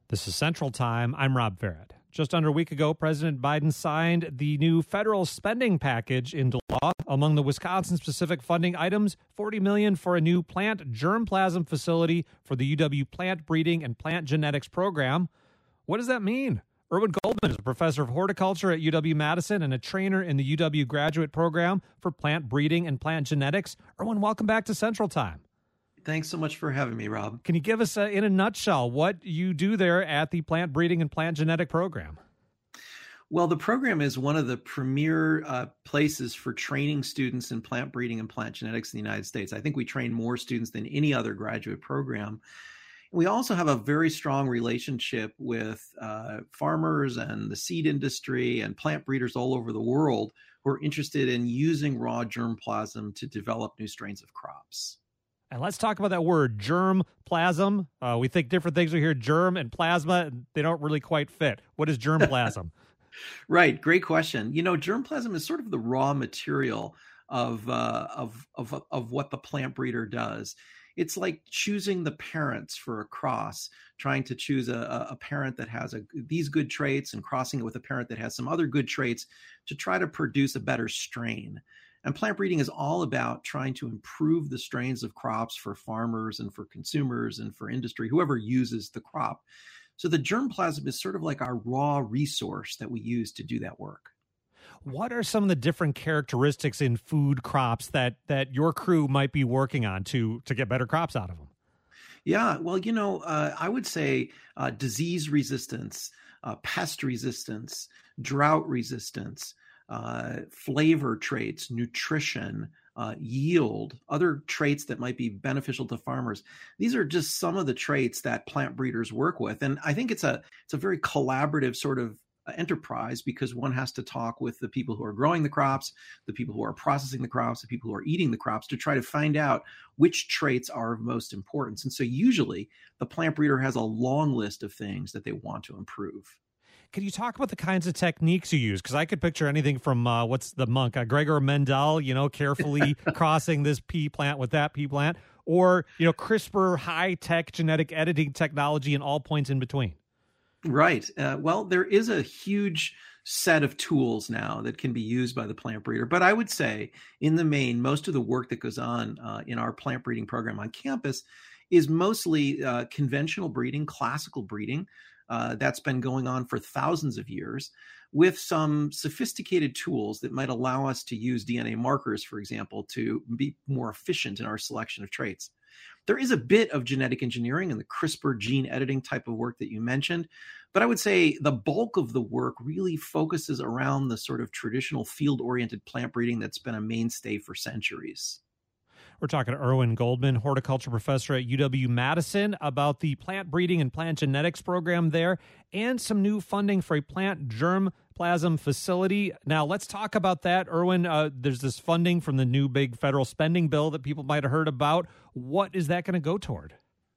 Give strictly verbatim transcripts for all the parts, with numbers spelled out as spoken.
This is Central Time. I'm Rob Farrett. Just under a week ago, President Biden signed the new federal spending package into law. Among the Wisconsin-specific funding items, forty million dollars for a new plant germplasm facility for the U W Plant Breeding and Plant Genetics program. What does that mean? Erwin Goldman is a professor of horticulture at U W-Madison and a trainer in the U W graduate program for plant breeding and plant genetics. Erwin, welcome back to Central Time. Thanks so much for having me, Rob. Can you give us, uh, in a nutshell, what you do there at the Plant Breeding and Plant Genetic Program? Well, the program is one of the premier uh, places for training students in plant breeding and plant genetics in the United States. I think we train more students than any other graduate program. We also have a very strong relationship with uh, farmers and the seed industry and plant breeders all over the world who are interested in using raw germplasm to develop new strains of crops. And let's talk about that word, germplasm. Uh, we think different things. We hear germ and plasma, and they don't really quite fit. What is germplasm? Right. Great question. You know, germplasm is sort of the raw material of, uh, of, of, of what the plant breeder does. It's like choosing the parents for a cross, trying to choose a, a parent that has a, these good traits and crossing it with a parent that has some other good traits to try to produce a better strain. And plant breeding is all about trying to improve the strains of crops for farmers and for consumers and for industry, whoever uses the crop. So the germplasm is sort of like our raw resource that we use to do that work. What are some of the different characteristics in food crops that that your crew might be working on to to get better crops out of them? Yeah, well, you know, uh, I would say uh, disease resistance, uh, pest resistance, drought resistance, uh, flavor traits, nutrition, uh, yield, other traits that might be beneficial to farmers. These are just some of the traits that plant breeders work with. And I think it's a it's a very collaborative sort of enterprise because one has to talk with the people who are growing the crops, the people who are processing the crops, the people who are eating the crops to try to find out which traits are of most importance. And so usually the plant breeder has a long list of things that they want to improve. Can you talk about the kinds of techniques you use? Because I could picture anything from, uh, what's the monk, uh, Gregor Mendel, you know, carefully crossing this pea plant with that pea plant, or, you know, CRISPR high-tech genetic editing technology and all points in between. Right. Uh, well, there is a huge set of tools now that can be used by the plant breeder. But I would say, in the main, most of the work that goes on uh, in our plant breeding program on campus is mostly uh, conventional breeding, classical breeding. Uh, that's been going on for thousands of years with some sophisticated tools that might allow us to use D N A markers, for example, to be more efficient in our selection of traits. There is a bit of genetic engineering and the CRISPR gene editing type of work that you mentioned, but I would say the bulk of the work really focuses around the sort of traditional field-oriented plant breeding that's been a mainstay for centuries. We're talking to Erwin Goldman, horticulture professor at U W-Madison, about the plant breeding and plant genetics program there and some new funding for a plant germplasm facility. Now, let's talk about that. Erwin, uh, there's this funding from the new big federal spending bill that people might have heard about. What is that going to go toward?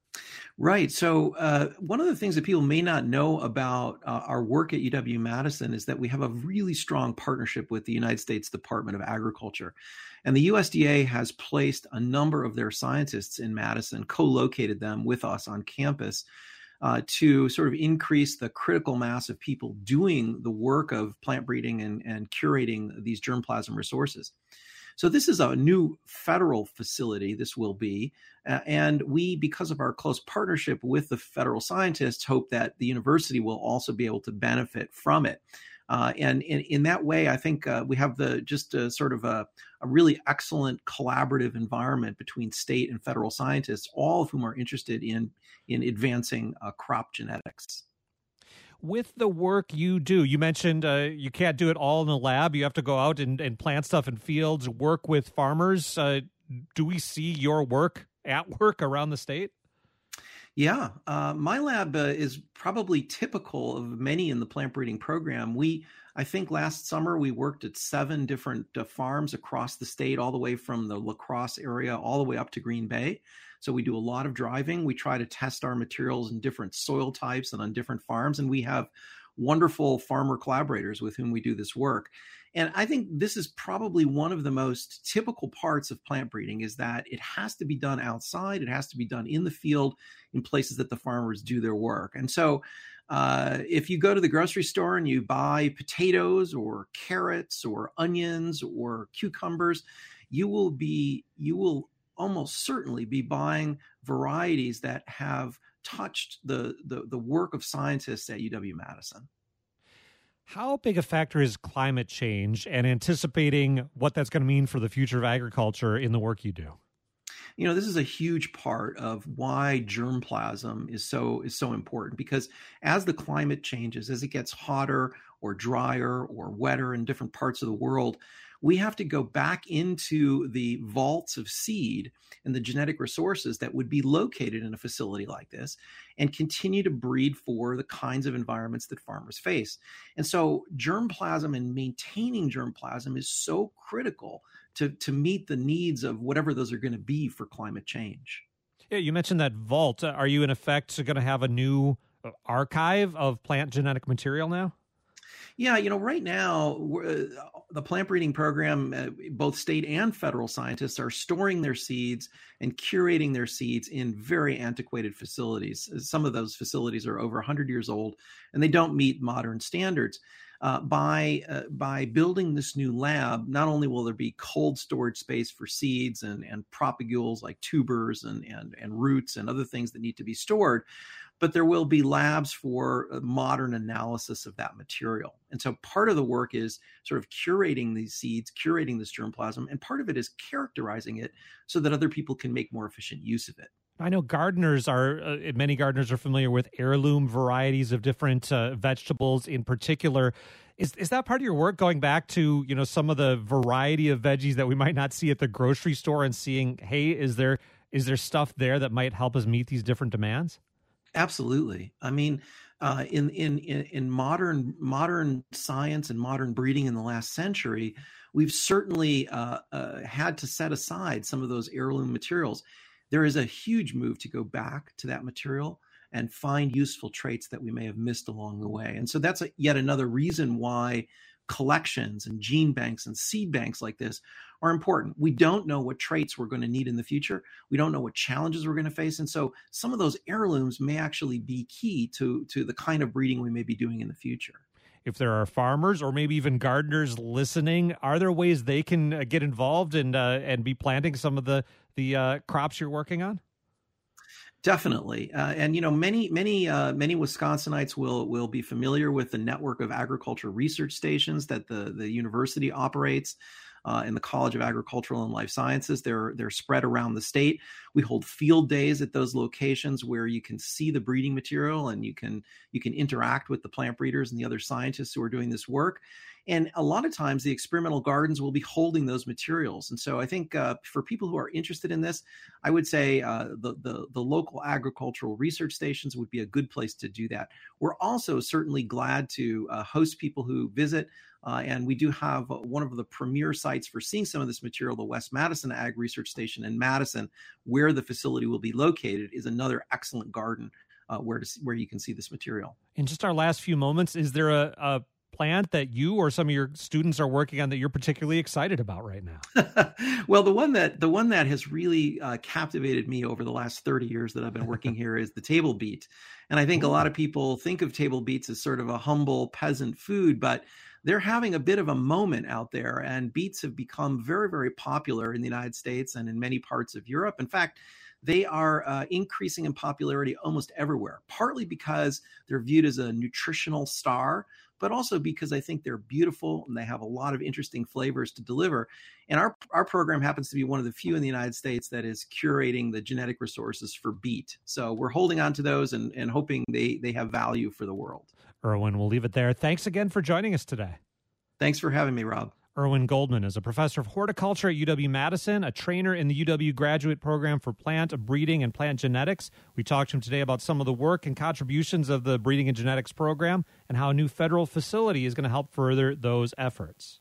Right. So uh, one of the things that people may not know about uh, our work at U W-Madison is that we have a really strong partnership with the United States Department of Agriculture. And the U S D A has placed a number of their scientists in Madison, co-located them with us on campus uh, to sort of increase the critical mass of people doing the work of plant breeding and, and curating these germplasm resources. So this is a new federal facility, this will be, uh, and we, because of our close partnership with the federal scientists, hope that the university will also be able to benefit from it. Uh, and in, in that way, I think uh, we have the just a, sort of a, a really excellent collaborative environment between state and federal scientists, all of whom are interested in, in advancing uh, crop genetics. With the work you do, you mentioned uh, you can't do it all in the lab. You have to go out and, and plant stuff in fields, work with farmers. Uh, do we see your work at work around the state? Yeah, uh, my lab uh, is probably typical of many in the plant breeding program. We, I think last summer we worked at seven different uh, farms across the state, all the way from the La Crosse area all the way up to Green Bay. So we do a lot of driving. We try to test our materials in different soil types and on different farms. And we have wonderful farmer collaborators with whom we do this work. And I think this is probably one of the most typical parts of plant breeding, is that it has to be done outside. It has to be done in the field, in places that the farmers do their work. And so uh, if you go to the grocery store and you buy potatoes or carrots or onions or cucumbers, you will be, you will almost certainly be buying varieties that have touched the, the, the work of scientists at U W Madison. How big a factor is climate change and anticipating what that's going to mean for the future of agriculture in the work you do? You know, this is a huge part of why germplasm is so is so important, because as the climate changes, as it gets hotter or drier or wetter in different parts of the world, we have to go back into the vaults of seed and the genetic resources that would be located in a facility like this and continue to breed for the kinds of environments that farmers face. And so germplasm and maintaining germplasm is so critical to, to meet the needs of whatever those are going to be for climate change. Yeah, you mentioned that vault. Are you in effect going to have a new archive of plant genetic material now? Yeah, you know, right now, uh, the plant breeding program, uh, both state and federal scientists are storing their seeds and curating their seeds in very antiquated facilities. Some of those facilities are over one hundred years old, and they don't meet modern standards. Uh, by uh, by building this new lab, not only will there be cold storage space for seeds and, and propagules like tubers and, and, and roots and other things that need to be stored, but there will be labs for modern analysis of that material. And so part of the work is sort of curating these seeds, curating this germplasm, and part of it is characterizing it so that other people can make more efficient use of it. I know gardeners are, uh, many gardeners are familiar with heirloom varieties of different uh, vegetables in particular. Is is that part of your work, going back to, you know, some of the variety of veggies that we might not see at the grocery store and seeing, hey, is there is there stuff there that might help us meet these different demands? Absolutely. I mean, uh, in, in in in modern modern science and modern breeding in the last century, we've certainly uh, uh, had to set aside some of those heirloom materials. There is a huge move to go back to that material and find useful traits that we may have missed along the way. And so that's a, yet another reason why collections and gene banks and seed banks like this are important. We don't know what traits we're going to need in the future. We don't know what challenges we're going to face. And so some of those heirlooms may actually be key to, to the kind of breeding we may be doing in the future. If there are farmers or maybe even gardeners listening, are there ways they can uh, get involved and uh, and be planting some of the the uh, crops you're working on? Definitely, uh, and you know, many many uh, many Wisconsinites will will be familiar with the network of agriculture research stations that the the university operates. Uh, in the College of Agricultural and Life Sciences. They're they're spread around the state. We hold field days at those locations where you can see the breeding material and you can you can interact with the plant breeders and the other scientists who are doing this work. And a lot of times the experimental gardens will be holding those materials. And so I think uh, for people who are interested in this, I would say uh, the, the the local agricultural research stations would be a good place to do that. We're also certainly glad to uh, host people who visit. Uh, and we do have one of the premier sites for seeing some of this material, the West Madison Ag Research Station in Madison, where the facility will be located, is another excellent garden uh, where to see, where you can see this material. In just our last few moments, is there a, a plant that you or some of your students are working on that you're particularly excited about right now? Well, the one that the one that has really uh, captivated me over the last thirty years that I've been working here is the table beet. And I think a lot of people think of table beets as sort of a humble peasant food, but they're having a bit of a moment out there, and beets have become very, very popular in the United States and in many parts of Europe. In fact, they are uh, increasing in popularity almost everywhere, partly because they're viewed as a nutritional star, but also because I think they're beautiful and they have a lot of interesting flavors to deliver. And our, our program happens to be one of the few in the United States that is curating the genetic resources for beet. So we're holding on to those and, and hoping they, they have value for the world. Erwin, we'll leave it there. Thanks again for joining us today. Thanks for having me, Rob. Erwin Goldman is a professor of horticulture at U W-Madison, a trainer in the U W graduate program for plant breeding and plant genetics. We talked to him today about some of the work and contributions of the breeding and genetics program and how a new federal facility is going to help further those efforts.